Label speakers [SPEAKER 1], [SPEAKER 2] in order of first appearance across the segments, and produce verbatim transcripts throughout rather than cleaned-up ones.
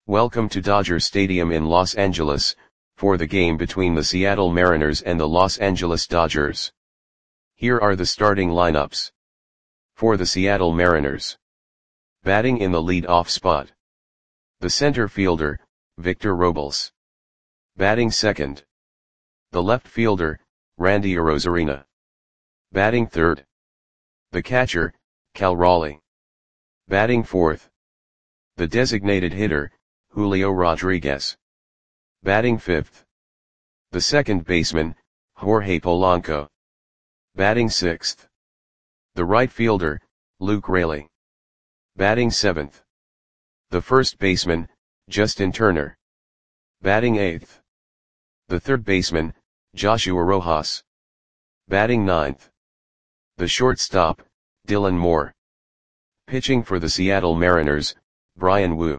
[SPEAKER 1] Welcome to Dodger Stadium in Los Angeles, for the game between the Seattle Mariners and the Los Angeles Dodgers. Here are the starting lineups. For the Seattle Mariners. Batting in the lead-off spot. The center fielder, Victor Robles. Batting second. The left fielder, Randy Arozarena. Batting third. The catcher, Cal Raleigh. Batting fourth. The designated hitter, Julio Rodriguez. Batting fifth. The second baseman, Jorge Polanco. Batting sixth. The right fielder, Luke Raley. Batting seventh. The first baseman, Justin Turner. Batting eighth. The third baseman, Joshua Rojas. Batting ninth. The shortstop, Dylan Moore. Pitching for the Seattle Mariners, Bryan Woo.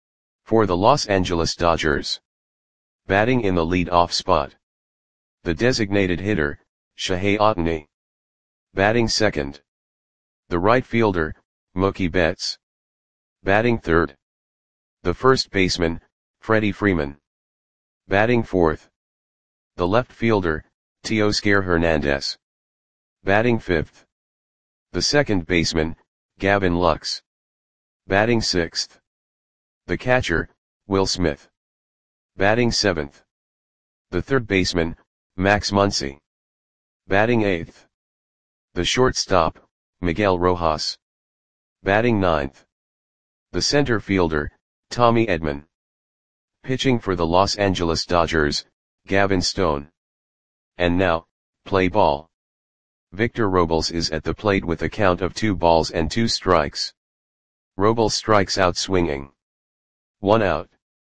[SPEAKER 1] For the Los Angeles Dodgers. Batting in the lead-off spot. The designated hitter, Shohei Ohtani. Batting second. The right fielder, Mookie Betts. Batting third. The first baseman, Freddie Freeman. Batting fourth. The left fielder, Teoscar Hernandez. Batting fifth. The second baseman, Gavin Lux. Batting sixth. The catcher, Will Smith. Batting seventh. The third baseman, Max Muncy. Batting eighth. The shortstop, Miguel Rojas. Batting ninth. The center fielder, Tommy Edman. Pitching for the Los Angeles Dodgers, Gavin Stone. And now, play ball. Victor Robles is at the plate with a count of two balls and two strikes. Robles strikes out swinging. One out.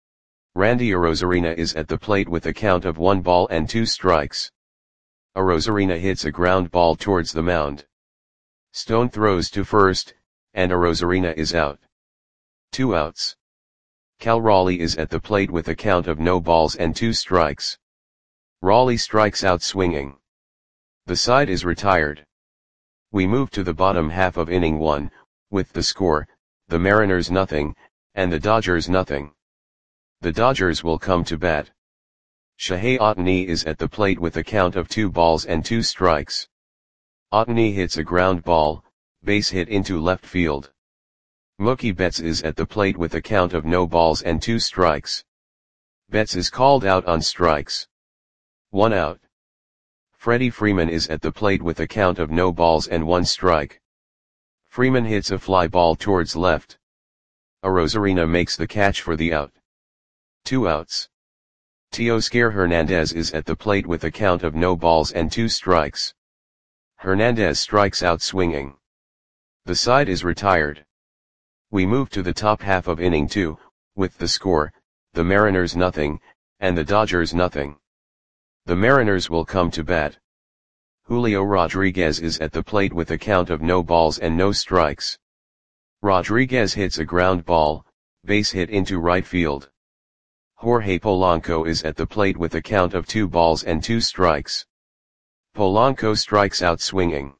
[SPEAKER 1] Randy Arozarena is at the plate with a count of one ball and two strikes. Arozarena hits a ground ball towards the mound. Stone throws to first, and Arozarena is out. Two outs. Cal Raleigh is at the plate with a count of no balls and two strikes. Raleigh strikes out swinging. The side is retired. We move to the bottom half of inning one, with the score, the Mariners nothing, and the Dodgers nothing. The Dodgers will come to bat. Shohei Ohtani is at the plate with a count of two balls and two strikes. Ohtani hits a ground ball, base hit into left field. Mookie Betts is at the plate with a count of no balls and two strikes. Betts is called out on strikes. One out. Freddie Freeman is at the plate with a count of no balls and one strike. Freeman hits a fly ball towards left. Arozarena makes the catch for the out. Two outs. Teoscar Hernandez is at the plate with a count of no balls and two strikes. Hernandez strikes out swinging. The side is retired. We move to the top half of inning two, with the score, the Mariners nothing, and the Dodgers nothing. The Mariners will come to bat. Julio Rodriguez is at the plate with a count of no balls and no strikes. Rodriguez hits a ground ball, base hit into right field. Jorge Polanco is at the plate with a count of two balls and two strikes. Polanco strikes out swinging.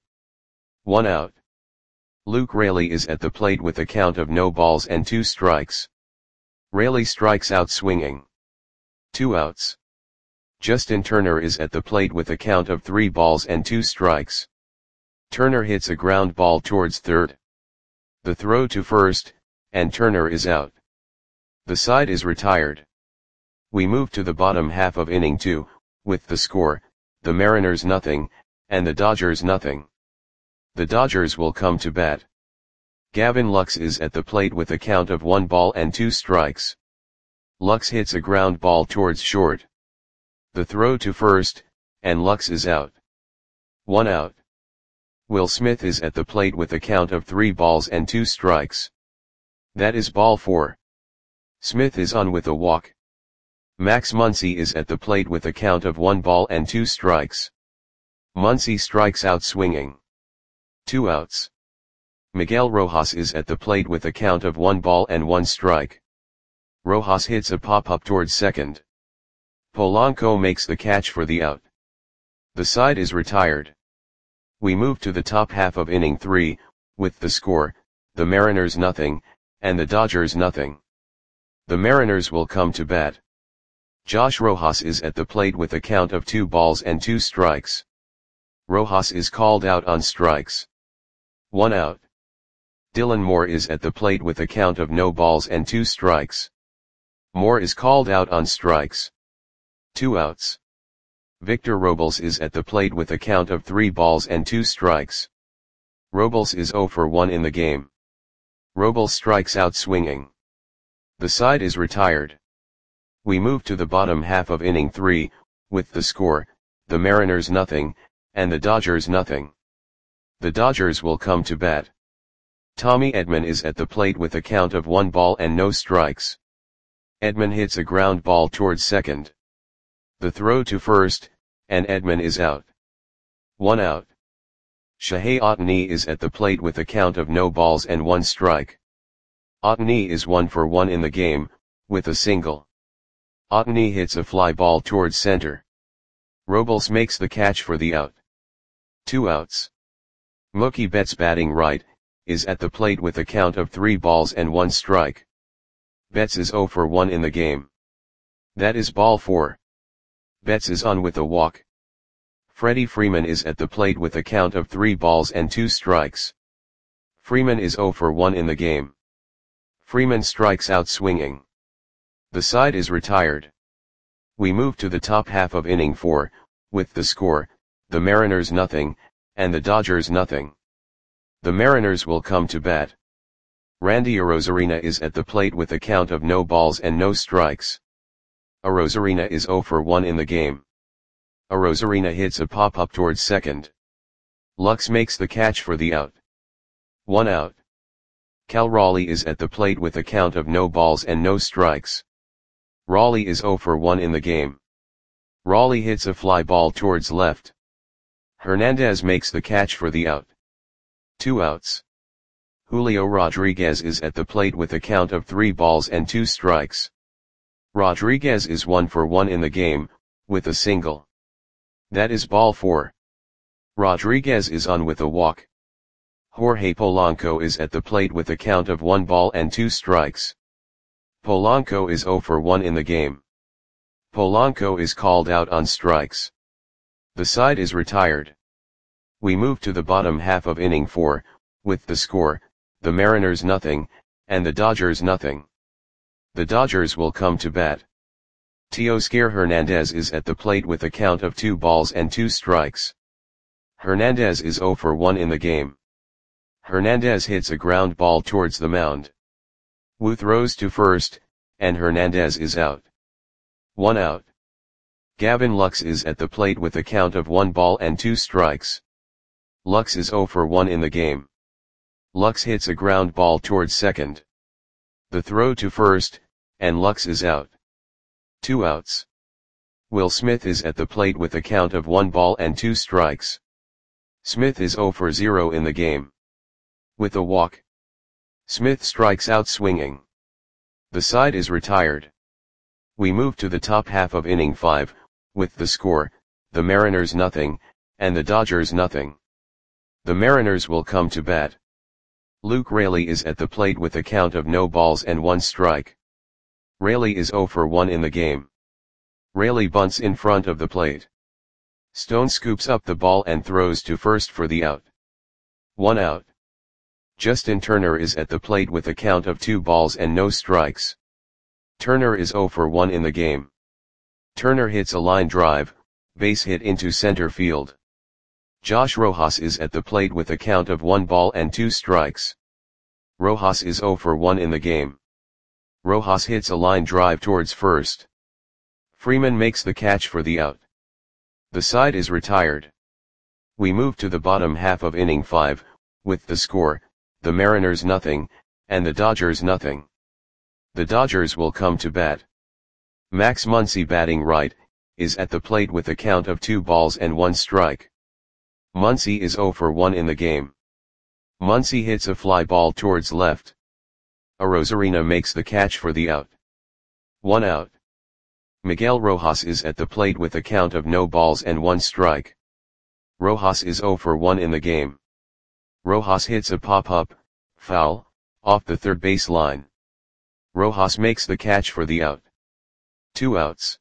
[SPEAKER 1] One out. Luke Raley is at the plate with a count of no balls and two strikes. Raley strikes out swinging. Two outs. Justin Turner is at the plate with a count of three balls and two strikes. Turner hits a ground ball towards third. The throw to first, and Turner is out. The side is retired. We move to the bottom half of inning two, with the score, the Mariners nothing, and the Dodgers nothing. The Dodgers will come to bat. Gavin Lux is at the plate with a count of one ball and two strikes. Lux hits a ground ball towards short. The throw to first, and Lux is out. One out. Will Smith is at the plate with a count of three balls and two strikes. That is ball four. Smith is on with a walk. Max Muncy is at the plate with a count of one ball and two strikes. Muncy strikes out swinging. Two outs. Miguel Rojas is at the plate with a count of one ball and one strike. Rojas hits a pop-up towards second. Polanco makes the catch for the out. The side is retired. We move to the top half of inning three, with the score, the Mariners nothing, and the Dodgers nothing. The Mariners will come to bat. Josh Rojas is at the plate with a count of two balls and two strikes. Rojas is called out on strikes. One out. Dylan Moore is at the plate with a count of no balls and two strikes. Moore is called out on strikes. Two outs. Victor Robles is at the plate with a count of three balls and two strikes. Robles is zero for one in the game. Robles strikes out swinging. The side is retired. We move to the bottom half of inning three, with the score, the Mariners nothing, and the Dodgers nothing. The Dodgers will come to bat. Tommy Edman is at the plate with a count of one ball and no strikes. Edman hits a ground ball towards second. The throw to first, and Edman is out. One out. Shohei Ohtani is at the plate with a count of no balls and one strike. Ohtani is one for one in the game, with a single. Ohtani hits a fly ball towards center. Robles makes the catch for the out. Two outs. Mookie Betts, batting right, is at the plate with a count of three balls and one strike. Betts is zero for one in the game. That is ball four. Betts is on with a walk. Freddie Freeman is at the plate with a count of three balls and two strikes. Freeman is zero for one in the game. Freeman strikes out swinging. The side is retired. We move to the top half of inning four, with the score, the Mariners nothing, and the Dodgers nothing. The Mariners will come to bat. Randy Arozarena is at the plate with a count of no balls and no strikes. Arozarena is zero for one in the game. Arozarena hits a pop-up towards second. Lux makes the catch for the out. One out. Cal Raleigh is at the plate with a count of no balls and no strikes. Raleigh is zero for one in the game. Raleigh hits a fly ball towards left. Hernandez makes the catch for the out. Two outs. Julio Rodriguez is at the plate with a count of three balls and two strikes. Rodriguez is one for one in the game, with a single. That is ball four. Rodriguez is on with a walk. Jorge Polanco is at the plate with a count of one ball and two strikes. Polanco is zero for one in the game. Polanco is called out on strikes. The side is retired. We move to the bottom half of inning four, with the score, the Mariners nothing, and the Dodgers nothing. The Dodgers will come to bat. Teoscar Hernandez is at the plate with a count of two balls and two strikes. Hernandez is zero for one in the game. Hernandez hits a ground ball towards the mound. Wu throws to first, and Hernandez is out. One out. Gavin Lux is at the plate with a count of one ball and two strikes. Lux is zero for one in the game. Lux hits a ground ball towards second. The throw to first, and Lux is out. Two outs. Will Smith is at the plate with a count of one ball and two strikes. Smith is zero for zero in the game. With a walk. Smith strikes out swinging. The side is retired. We move to the top half of inning five, with the score, the Mariners nothing, and the Dodgers nothing. The Mariners will come to bat. Luke Raley is at the plate with a count of no balls and one strike. Raley is zero for one in the game. Raley bunts in front of the plate. Stone scoops up the ball and throws to first for the out. One out. Justin Turner is at the plate with a count of two balls and no strikes. Turner is zero for one in the game. Turner hits a line drive, base hit into center field. Josh Rojas is at the plate with a count of one ball and two strikes. Rojas is zero for one in the game. Rojas hits a line drive towards first. Freeman makes the catch for the out. The side is retired. We move to the bottom half of inning five, with the score, the Mariners nothing, and the Dodgers nothing. The Dodgers will come to bat. Max Muncy, batting right, is at the plate with a count of two balls and one strike. Muncy is zero for one in the game. Muncy hits a fly ball towards left. Arozarena makes the catch for the out. One out. Miguel Rojas is at the plate with a count of no balls and one strike. Rojas is zero for one in the game. Rojas hits a pop-up, foul, off the third base line. Rojas makes the catch for the out. Two outs.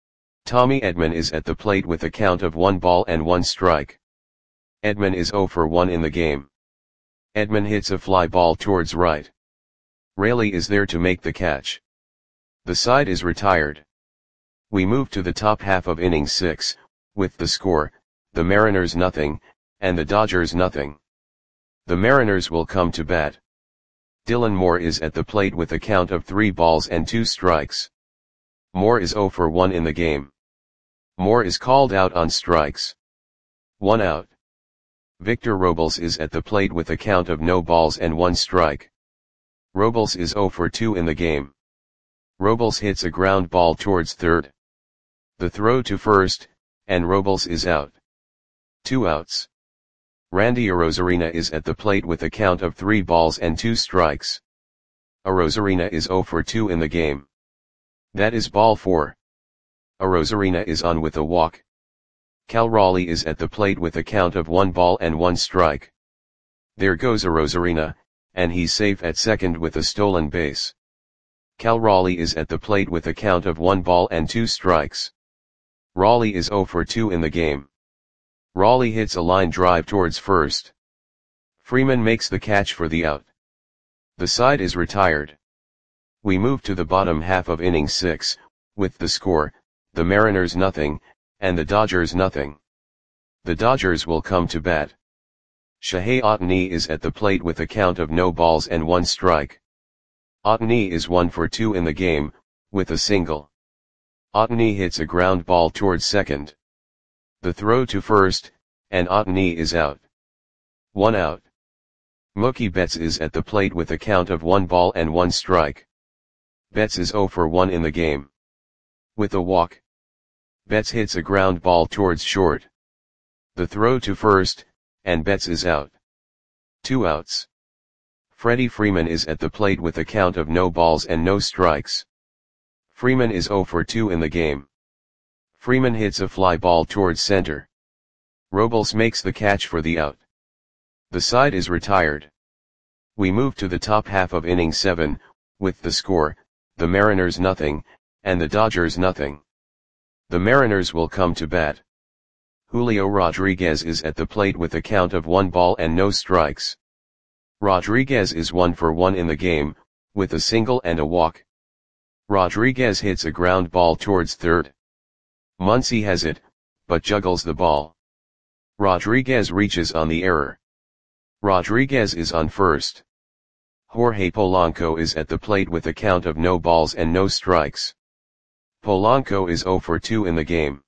[SPEAKER 1] Tommy Edman is at the plate with a count of one ball and one strike. Edman is oh for one in the game. Edman hits a fly ball towards right. Raley is there to make the catch. The side is retired. We move to the top half of inning six, with the score, the Mariners nothing, and the Dodgers nothing. The Mariners will come to bat. Dylan Moore is at the plate with a count of three balls and two strikes. Moore is oh for one in the game. Moore is called out on strikes. One out. Victor Robles is at the plate with a count of no balls and one strike. Robles is oh for two in the game. Robles hits a ground ball towards third. The throw to first, and Robles is out. Two outs. Randy Arozarena is at the plate with a count of three balls and two strikes. Arozarena is oh for two in the game. That is ball four. Arozarena is on with a walk. Cal Raleigh is at the plate with a count of one ball and one strike. There goes Arozarena, and he's safe at second with a stolen base. Cal Raleigh is at the plate with a count of one ball and two strikes. Raleigh is oh for two in the game. Raleigh hits a line drive towards first. Freeman makes the catch for the out. The side is retired. We move to the bottom half of inning six, with the score, the Mariners nothing, and the Dodgers nothing. The Dodgers will come to bat. Shohei Ohtani is at the plate with a count of no balls and one strike. Ohtani is one for two in the game, with a single. Ohtani hits a ground ball towards second. The throw to first, and Ohtani is out. One out. Mookie Betts is at the plate with a count of one ball and one strike. Betts is oh for one in the game. With a walk. Betts hits a ground ball towards short. The throw to first, and Betts is out. Two outs. Freddie Freeman is at the plate with a count of no balls and no strikes. Freeman is oh for two in the game. Freeman hits a fly ball towards center. Robles makes the catch for the out. The side is retired. We move to the top half of inning seven, with the score, the Mariners nothing, and the Dodgers nothing. The Mariners will come to bat. Julio Rodriguez is at the plate with a count of one ball and no strikes. Rodriguez is one for one in the game, with a single and a walk. Rodriguez hits a ground ball towards third. Muncy has it, but juggles the ball. Rodriguez reaches on the error. Rodriguez is on first. Jorge Polanco is at the plate with a count of no balls and no strikes. Polanco is oh for two in the game.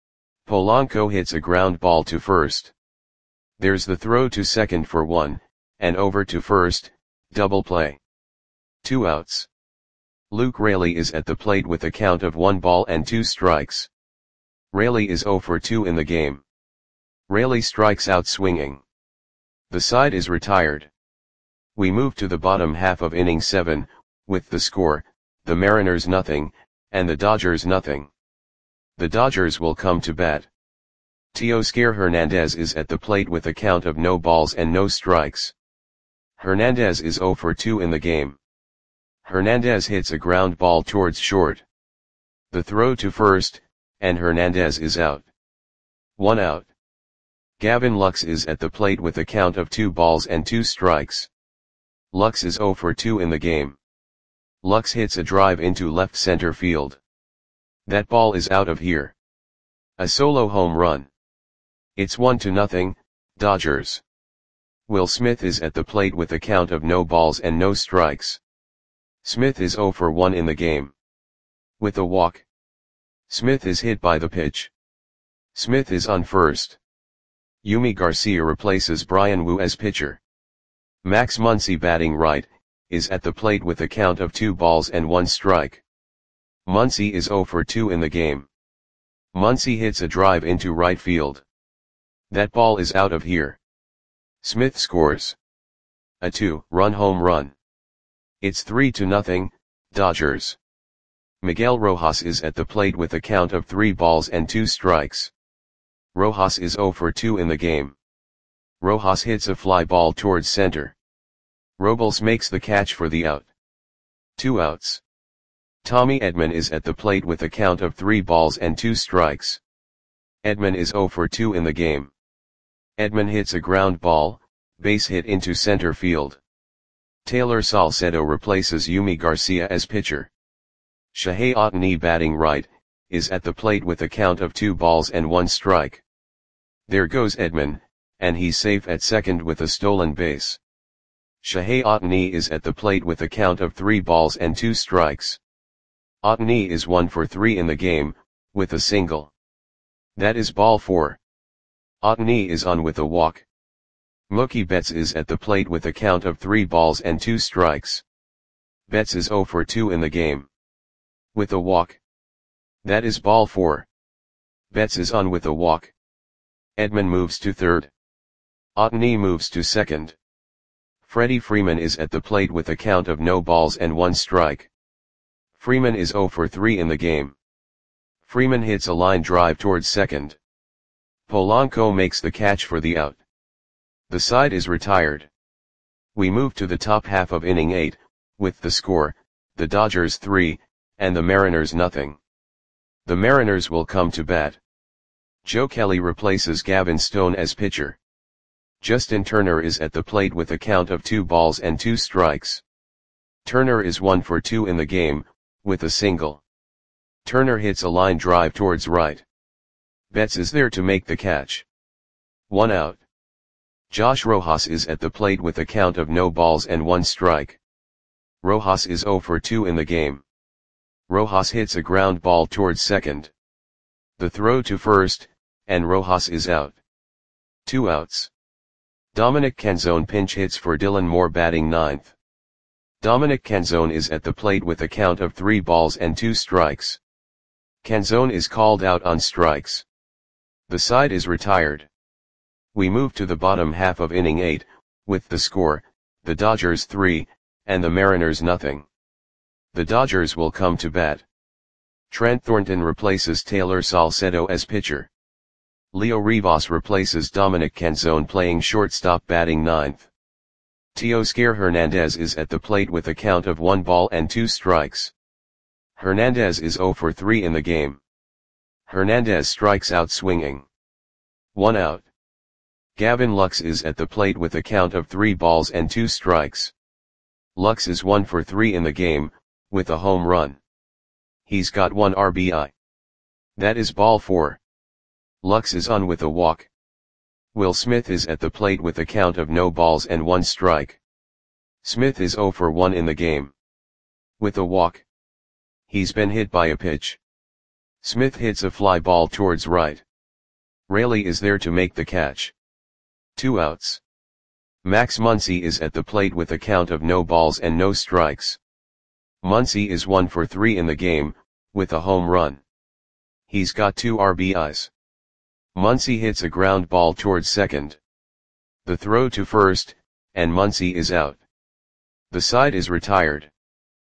[SPEAKER 1] Polanco hits a ground ball to first. There's the throw to second for one, and over to first, double play. Two outs. Luke Raley is at the plate with a count of one ball and two strikes. Raley is oh for two in the game. Raley strikes out swinging. The side is retired. We move to the bottom half of inning seven, with the score, the Mariners nothing, and the Dodgers nothing. The Dodgers will come to bat. Teoscar Hernandez is at the plate with a count of no balls and no strikes. Hernandez is oh for two in the game. Hernandez hits a ground ball towards short. The throw to first, and Hernandez is out. One out. Gavin Lux is at the plate with a count of two balls and two strikes. Lux is oh for two in the game. Lux hits a drive into left center field. That ball is out of here. A solo home run. It's one to nothing, Dodgers. Will Smith is at the plate with a count of no balls and no strikes. Smith is oh for one in the game. With a walk. Smith is hit by the pitch. Smith is on first. Yumi Garcia replaces Brian Wu as pitcher. Max Muncy, batting right, is at the plate with a count of two balls and one strike. Muncy is oh for two in the game. Muncy hits a drive into right field. That ball is out of here. Smith scores a two-run home run. It's three to nothing, Dodgers. Miguel Rojas is at the plate with a count of three balls and two strikes. Rojas is oh for two in the game. Rojas hits a fly ball towards center. Robles makes the catch for the out. Two outs. Tommy Edman is at the plate with a count of three balls and two strikes. Edman is oh for two in the game. Edman hits a ground ball, base hit into center field. Taylor Salcedo replaces Yumi Garcia as pitcher. Shohei Ohtani, batting right, is at the plate with a count of two balls and one strike. There goes Edman, and he's safe at second with a stolen base. Shohei Ohtani is at the plate with a count of three balls and two strikes. Ohtani is one for three in the game, with a single. That is ball four. Ohtani is on with a walk. Mookie Betts is at the plate with a count of three balls and two strikes. Betts is oh for two in the game. With a walk. That is ball four. Betts is on with a walk. Edman moves to third. Ohtani moves to second. Freddie Freeman is at the plate with a count of no balls and one strike. Freeman is oh for three in the game. Freeman hits a line drive towards second. Polanco makes the catch for the out. The side is retired. We move to the top half of inning eight, with the score, the Dodgers three, and the Mariners nothing. The Mariners will come to bat. Joe Kelly replaces Gavin Stone as pitcher. Justin Turner is at the plate with a count of two balls and two strikes. Turner is one for two in the game, with a single. Turner hits a line drive towards right. Betts is there to make the catch. One out. Josh Rojas is at the plate with a count of no balls and one strike. Rojas is oh for two in the game. Rojas hits a ground ball towards second. The throw to first, and Rojas is out. Two outs. Dominic Canzone pinch hits for Dylan Moore, batting ninth. Dominic Canzone is at the plate with a count of three balls and two strikes. Canzone is called out on strikes. The side is retired. We move to the bottom half of inning eight, with the score, the Dodgers three, and the Mariners nothing. The Dodgers will come to bat. Trent Thornton replaces Taylor Salcedo as pitcher. Leo Rivas replaces Dominic Canzone, playing shortstop, batting ninth. Teoscar Hernandez is at the plate with a count of one ball and two strikes. Hernandez is oh for three in the game. Hernandez strikes out swinging. One out. Gavin Lux is at the plate with a count of three balls and two strikes. Lux is one for three in the game, with a home run. He's got one R B I. That is ball four. Lux is on with a walk. Will Smith is at the plate with a count of no balls and one strike. Smith is oh for one in the game. With a walk. He's been hit by a pitch. Smith hits a fly ball towards right. Raley is there to make the catch. Two outs. Max Muncy is at the plate with a count of no balls and no strikes. Muncy is one for three in the game, with a home run. He's got two R B Is. Muncy hits a ground ball towards second. The throw to first, and Muncy is out. The side is retired.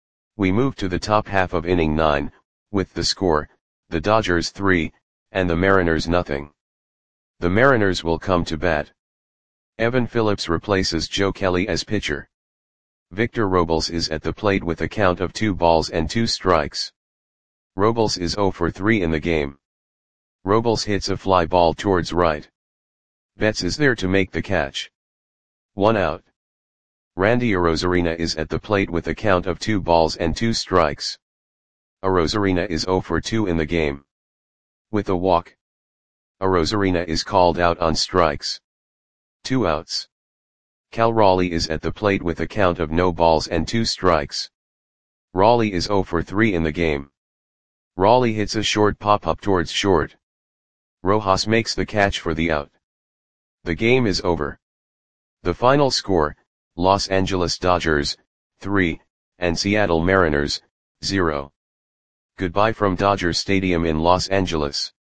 [SPEAKER 1] We move to the top half of inning nine, with the score, the Dodgers three, and the Mariners nothing. The Mariners will come to bat. Evan Phillips replaces Joe Kelly as pitcher. Victor Robles is at the plate with a count of two balls and two strikes. Robles is oh for three in the game. Robles hits a fly ball towards right. Betts is there to make the catch. One out. Randy Arozarena is at the plate with a count of two balls and two strikes. Arozarena is oh for two in the game. With a walk. Arozarena is called out on strikes. Two outs. Cal Raleigh is at the plate with a count of no balls and two strikes. Raleigh is oh for three in the game. Raleigh hits a short pop-up towards short. Rojas makes the catch for the out. The game is over. The final score, Los Angeles Dodgers, three, and Seattle Mariners, zero. Goodbye from Dodger Stadium in Los Angeles.